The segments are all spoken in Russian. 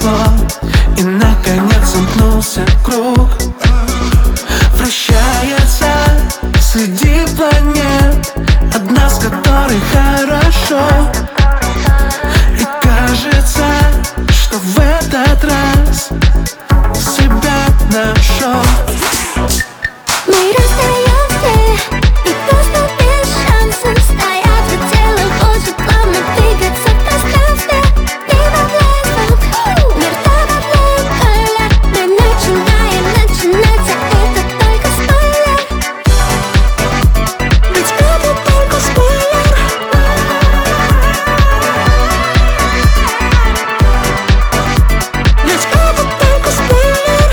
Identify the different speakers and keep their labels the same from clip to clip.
Speaker 1: повезло, и наконец замкнулся круг. Вращается среди планет одна, с которой хорошо. И кажется, что в этот раз себя нашел.
Speaker 2: Мы расстаемся, и просто без шансов стоят в пределах, очень плавно двигаться в пространстве. Небо влезет, мир добавляет колер. Мы начинаем начинаться, это только спойлер. Ведь это только спойлер. Ведь это только спойлер.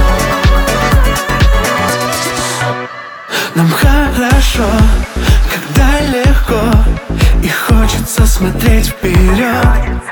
Speaker 1: Нам хорошо, когда легко, и хочется смотреть вперед,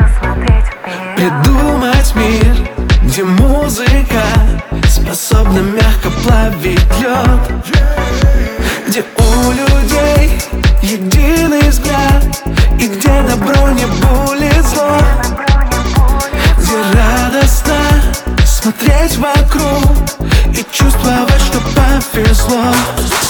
Speaker 1: придумать мир, где музыка способна мягко плавить лед, где у людей единый взгляд, и где добро не булит зло, где радостно смотреть вокруг и чувствовать, что повезло.